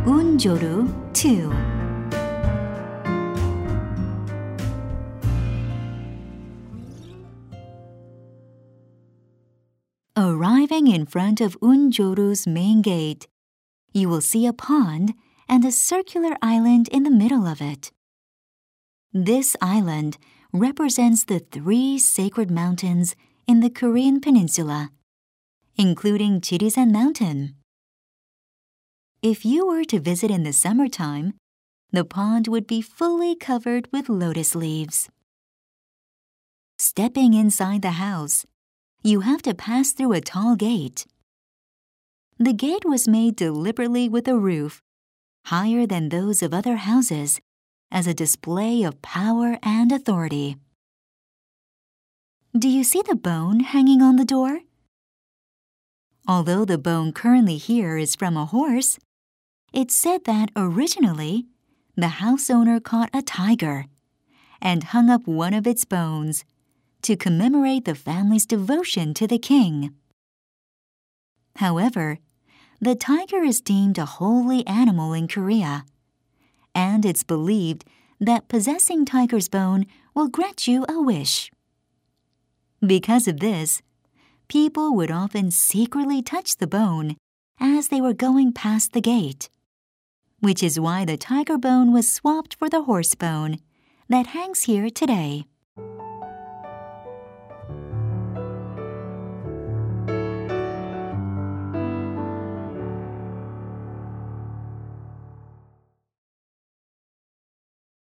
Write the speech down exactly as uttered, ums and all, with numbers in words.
Unjoru two. Arriving in front of Unjoru's main gate, you will see a pond and a circular island in the middle of it. This island represents the three sacred mountains in the Korean peninsula, including Jirisan Mountain. If you were to visit in the summertime, the pond would be fully covered with lotus leaves. Stepping inside the house, you have to pass through a tall gate. The gate was made deliberately with a roof higher than those of other houses as a display of power and authority. Do you see the bone hanging on the door? Although the bone currently here is from a horse, it's said that originally the house owner caught a tiger and hung up one of its bones to commemorate the family's devotion to the king. However, the tiger is deemed a holy animal in Korea, and it's believed that possessing tiger's bone will grant you a wish. Because of this, people would often secretly touch the bone as they were going past the gate, which is why the tiger bone was swapped for the horse bone that hangs here today.